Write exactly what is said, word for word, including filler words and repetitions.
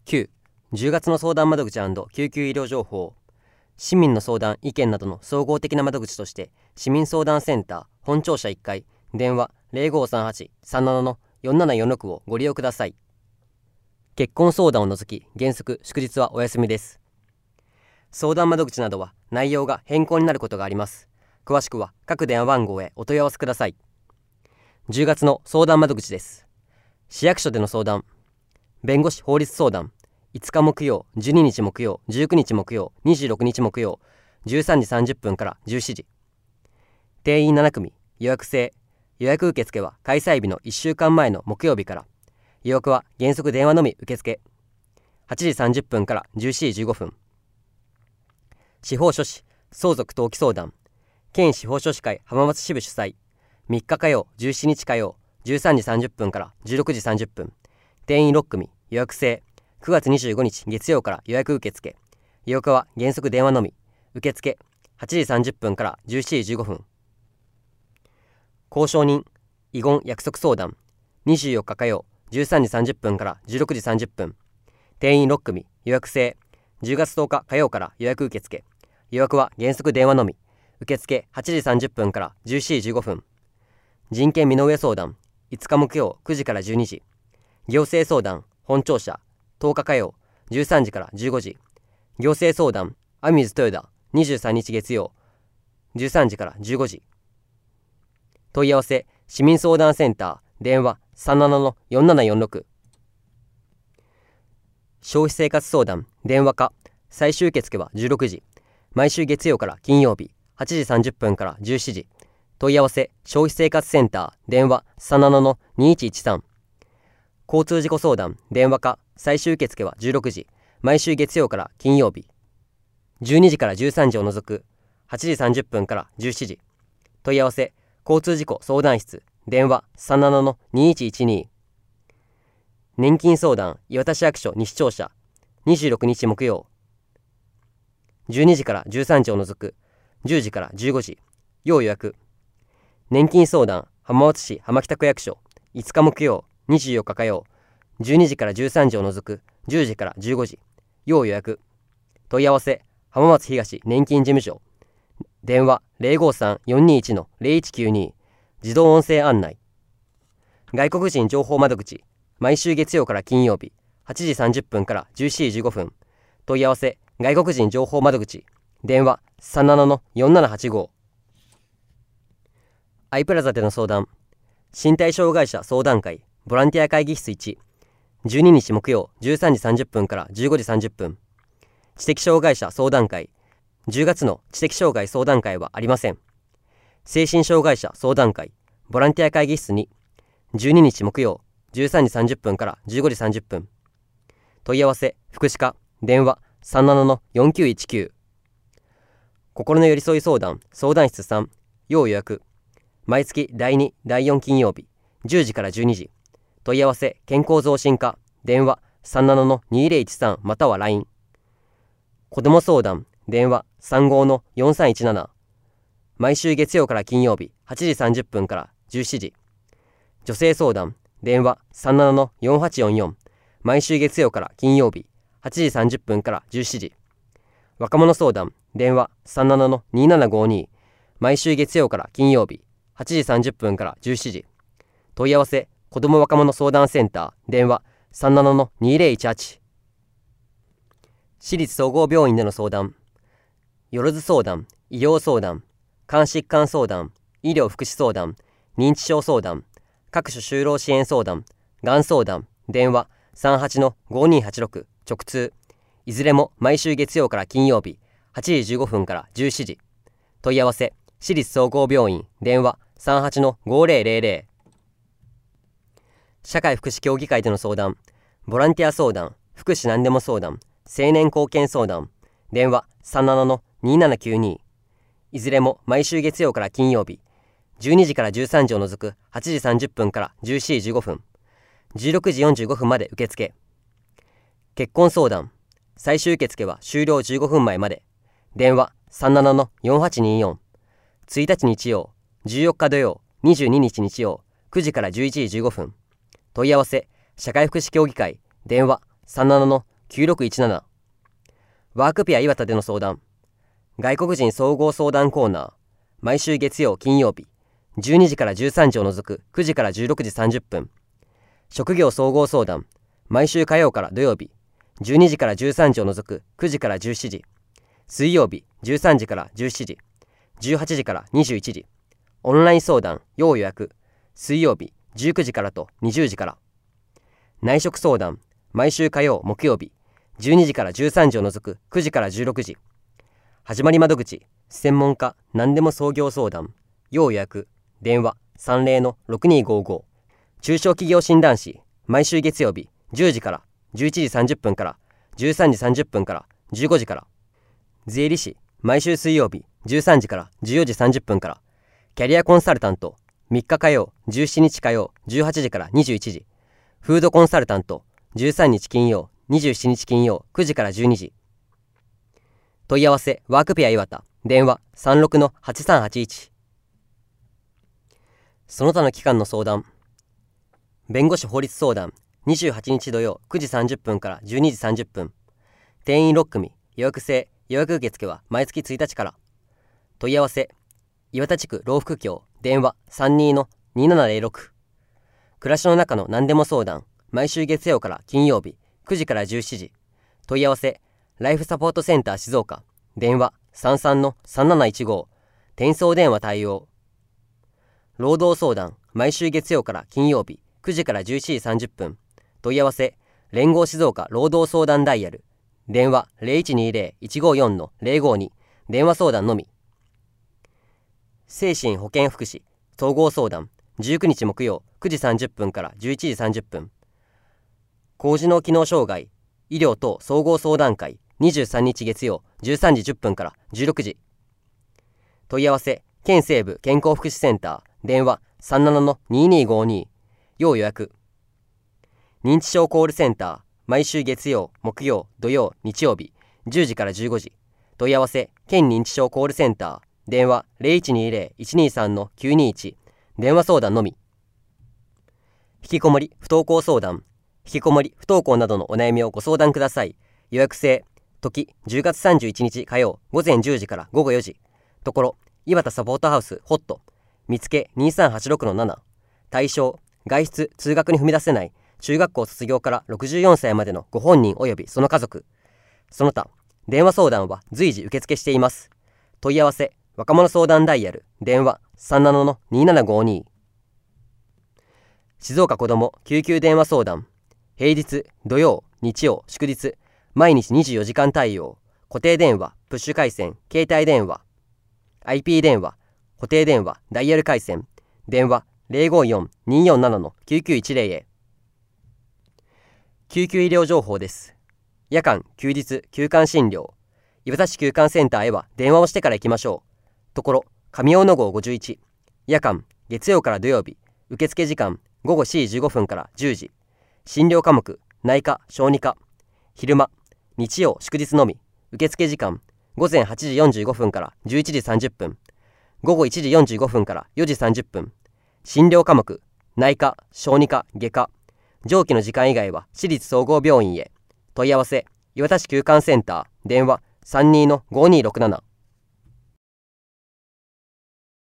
きゅう、じゅうがつの相談窓口&救急医療情報。市民の相談・意見などの総合的な窓口として市民相談センター本庁舎いっかい電話 ゼロごさんはち さんなな のよんななよんろくをご利用ください。結婚相談を除き原則祝日はお休みです。相談窓口などは内容が変更になることがあります。詳しくは各電話番号へお問い合わせください。じゅうがつの相談窓口です。市役所での相談、弁護士法律相談、いつか木曜、じゅうににち木曜、じゅうくにち木曜、にじゅうろくにち木曜、じゅうさんじさんじゅっぷんからじゅうしちじ。定員なな組、予約制。予約受付は開催日のいっしゅうかんまえの木曜日から。予約は原則電話のみ受付。はちじさんじゅっぷんからじゅうしちじじゅうごふん。司法書士、相続登記相談。県司法書士会浜松支部主催。みっか火曜、じゅうしちにち火曜、じゅうさんじさんじゅっぷんからじゅうろくじさんじゅっぷん。定員ろっ組、予約制。くがつにじゅうごにち月曜から予約受付。予約は原則電話のみ。受付はちじさんじゅっぷんからじゅうしちじじゅうごふん。交渉人、遺言約束相談。にじゅうよっか火曜、じゅうさんじさんじゅっぷんからじゅうろくじさんじゅっぷん。定員ろっ組、予約制。じゅうがつとおか火曜から予約受付。予約は原則電話のみ。受付はちじさんじゅっぷんからじゅうしちじじゅうごふん。人権身の上相談。いつか木曜くじからじゅうにじ。行政相談、本庁舎。とおか火曜、じゅうさんじからじゅうごじ。行政相談、アミューズ豊田。にじゅうさんにち月曜、じゅうさんじからじゅうごじ。問い合わせ、市民相談センター、電話 さんななのよんななよんろく。消費生活相談、電話課。最終受付はじゅうろくじ。毎週月曜から金曜日、はちじさんじゅっぷんからじゅうしちじ。問い合わせ、消費生活センター、電話 さんななのにいちいちさん。交通事故相談、電話課。最終受付はじゅうろくじ。毎週月曜から金曜日。じゅうにじからじゅうさんじを除く。はちじさんじゅっぷんからじゅうしちじ。問い合わせ、交通事故相談室。電話 さんななのにいちいちに。年金相談、磐田市役所西庁舎。にじゅうろくにち木曜。じゅうにじからじゅうさんじを除く。じゅうじからじゅうごじ。要予約。年金相談、浜松市浜北区役所。いつか木曜、にじゅうよっか火曜。じゅうにじからじゅうさんじを除く。じゅうじからじゅうごじ。要予約。問い合わせ、浜松東年金事務所。電話 ゼロごさんよんにいちのゼロいちきゅうに。自動音声案内。外国人情報窓口。毎週月曜から金曜日。はちじさんじゅっぷんからじゅうしちじじゅうごふん。問い合わせ、外国人情報窓口。電話 さんななのよんななはちご。アイプラザでの相談。身体障害者相談会ボランティア会議室いち。じゅうににち木曜じゅうさんじさんじゅっぷんからじゅうごじさんじゅっぷん。知的障害者相談会。じゅうがつの知的障害相談会はありません。精神障害者相談会ボランティア会議室に。じゅうににち木曜じゅうさんじさんじゅっぷんからじゅうごじさんじゅっぷん。問い合わせ、福祉課。電話 さんななのよんきゅういちきゅう。心の寄り添い相談相談室さん。要予約。毎月だいに、だいよん金曜日。じゅうじからじゅうにじ。問い合わせ、健康増進課。電話 さんななのにゼロいちさん または ライン。子ども相談。電話 さんごのよんさんいちなな。毎週月曜から金曜日。はちじさんじゅっぷんからじゅうしちじ。女性相談。電話 さんななのよんはちよんよん。毎週月曜から金曜日。はちじさんじゅっぷんからじゅうしちじ。若者相談。電話 さんななのにななごに。毎週月曜から金曜日。はちじさんじゅっぷんからじゅうしちじ。問い合わせ、子ども若者相談センター。電話 さんななのにゼロいちはち。私立総合病院での相談。よろず相談、医療相談、肝疾患相談、医療福祉相談、認知症相談、各種就労支援相談、がん相談。電話 さんはちのごにはちろく。直通。いずれも毎週月曜から金曜日。はちじじゅうごふんからじゅうしちじ。問い合わせ、私立総合病院。電話 さんはちのごゼロゼロゼロ。社会福祉協議会での相談。ボランティア相談、福祉何でも相談、青年貢献相談。電話 さんななのにななきゅうに。いずれも毎週月曜から金曜日。じゅうにじからじゅうさんじを除くはちじさんじゅっぷんからじゅうしちじじゅうごふん。じゅうろくじよんじゅうごふんまで受付。結婚相談。最終受付は終了じゅうごふんまえまで。電話 さんななのよんはちによん。ついたち日曜、じゅうよっか土曜、にじゅうににち日曜、くじからじゅういちじじゅうごふん。問い合わせ、社会福祉協議会。電話 さんななのきゅうろくいちなな。ワークペア岩田での相談。外国人総合相談コーナー。毎週月曜金曜日じゅうにじからじゅうさんじを除くくじからじゅうろくじさんじゅっぷん。職業総合相談。毎週火曜から土曜日じゅうにじからじゅうさんじを除くくじからじゅうしちじ。水曜日じゅうさんじからじゅうしちじ。じゅうはちじからにじゅういちじ。オンライン相談要予約。水曜日じゅうくじからとにじゅうじから。内職相談。毎週火曜木曜日じゅうにじからじゅうさんじを除くくじからじゅうろくじ。始まり窓口専門家何でも創業相談要予約。電話さんぜろのろくにーごーごー。中小企業診断士毎週月曜日じゅうじからじゅういちじさんじゅっぷんからじゅうさんじさんじゅっぷんからじゅうごじから。税理士毎週水曜日じゅうさんじからじゅうよじさんじゅっぷんから。キャリアコンサルタントみっか火曜じゅうしちにち火曜じゅうはちじからにじゅういちじ。フードコンサルタントじゅうさんにち金曜にじゅうしちにち金曜くじからじゅうにじ。問い合わせワークペア岩田電話 さんろくのはちさんはちいち。その他の機関の相談。弁護士法律相談にじゅうはちにち土曜くじさんじゅっぷんからじゅうにじさんじゅっぷん。定員ろっくみ予約制予約受付は毎月ついたちから。問い合わせ岩田地区老福協電話 さんにーのにーななぜろろく。暮らしの中の何でも相談毎週月曜から金曜日くじからじゅうしちじ。問い合わせライフサポートセンター静岡電話 さんさんのさんなないちご。転送電話対応。労働相談毎週月曜から金曜日くじからじゅうしちじさんじゅっぷん。問い合わせ連合静岡労働相談ダイヤル電話 ゼロいちにゼロいちごよんのゼロごに。電話相談のみ。精神保健福祉総合相談じゅうくにち木曜くじさんじゅっぷんからじゅういちじさんじゅっぷん。高次脳機能障害医療等総合相談会にじゅうさんにち月曜じゅうさんじじゅっぷんからじゅうろくじ。問い合わせ県西部健康福祉センター電話 さんななのにーにーごーに。要予約。認知症コールセンター毎週月曜木曜土曜日曜日じゅうじからじゅうごじ。問い合わせ県認知症コールセンター電話 ゼロいちにゼロいちにさんのきゅうにいち。電話相談のみ。引きこもり不登校相談引きこもり不登校などのお悩みをご相談ください。予約制。時じゅうがつさんじゅういちにち火曜午前じゅうじから午後よじ。ところ岩田サポートハウスホット見つけにさんはちろくのなな。対象外出通学に踏み出せない中学校卒業からろくじゅうよんさいまでのご本人及びその家族。その他電話相談は随時受付しています。問い合わせ若者相談ダイヤル電話 さんななのにーななごーに。静岡子ども救急電話相談平日土曜日曜祝日毎日にじゅうよじかん対応。固定電話プッシュ回線携帯電話 アイピー 電話固定電話ダイヤル回線電話 ゼロごよんにーよんななのきゅうきゅういちゼロ へ。救急医療情報です。夜間休日休館診療岩田市休館センターへは電話をしてから行きましょう。ところ上大野号ごじゅういち。夜間月曜から土曜日受付時間ごごしちじじゅうごふんからじゅうじ。診療科目内科小児科。昼間日曜祝日のみ受付時間ごぜんはちじよんじゅうごふんからじゅういちじさんじゅっぷん。ごごいちじよんじゅうごふんからよじさんじゅっぷん。診療科目内科小児科外科。上記の時間以外は私立総合病院へ。問い合わせ岩田市休館センター電話 さんにーのごーにーろくなな。